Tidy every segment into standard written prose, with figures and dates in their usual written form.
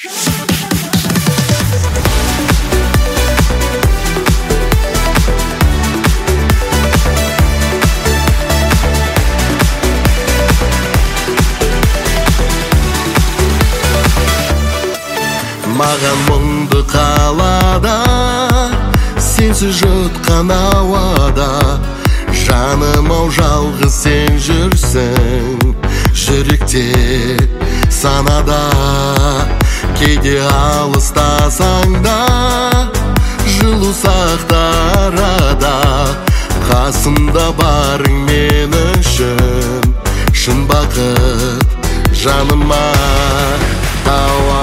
Маған мұңды қалада, сенсіз жұтқан ауада, жаным-ау жалғыз сен жүрсің, жүректе санада. Кейде алыстасаң да, жылу сақта арада, қасымда барың мен үшін, шын бақыт жаныма тауа.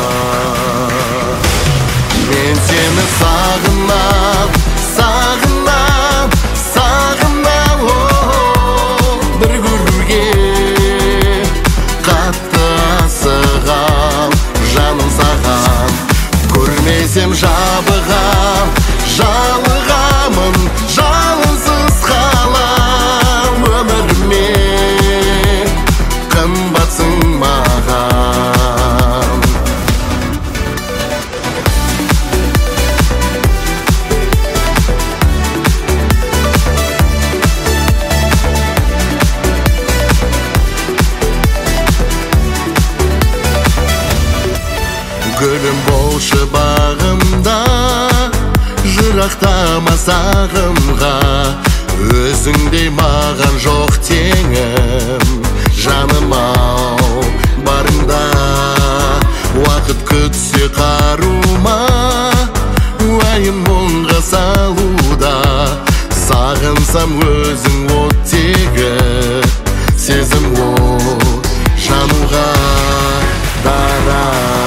Мен сені сағынам, сағынам, сағынам, бір көруге қатты асығам, жаным саған. Көрмесем жабығам, жалығамын, жалынсыз қалам. Өміріме қымбатсың маған. Гүлім болшы бағымда, жырақтама сағымға, өзіңдей маған жоқ теңім. Жаным-ау барыңда, уақыт күтсе қарума, уайым мұңға салуда. Сағынсам өзің оттегі, сезім от жануға дара.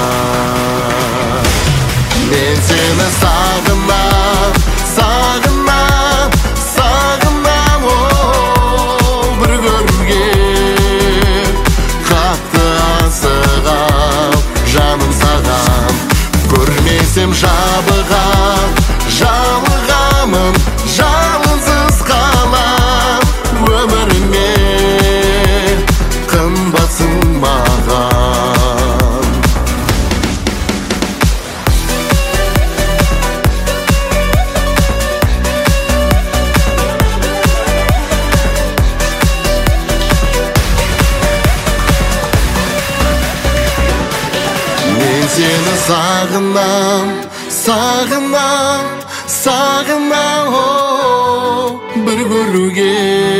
Мен сені сағынам, сағынам, сағынам, бір көруге қатты асығам, жаным саған. Көрмесем жабығам, жалығамын, жалынсыз қалам. Өміріме қымбатсың маған. Мен сені сағынам, сағынам, сағынам, бір көруге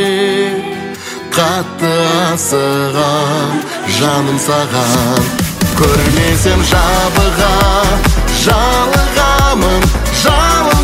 қатты асығам, жаным саған. Көрмесем жабығам, жалығамын, жалын